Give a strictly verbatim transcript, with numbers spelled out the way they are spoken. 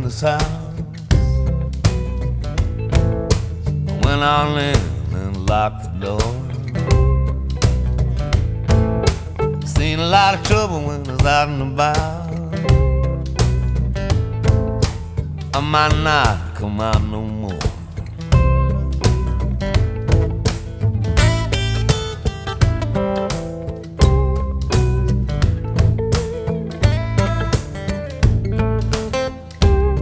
this house. I went on in and locked the door. Seen a lot of trouble when I was out and about. I might not come out no more.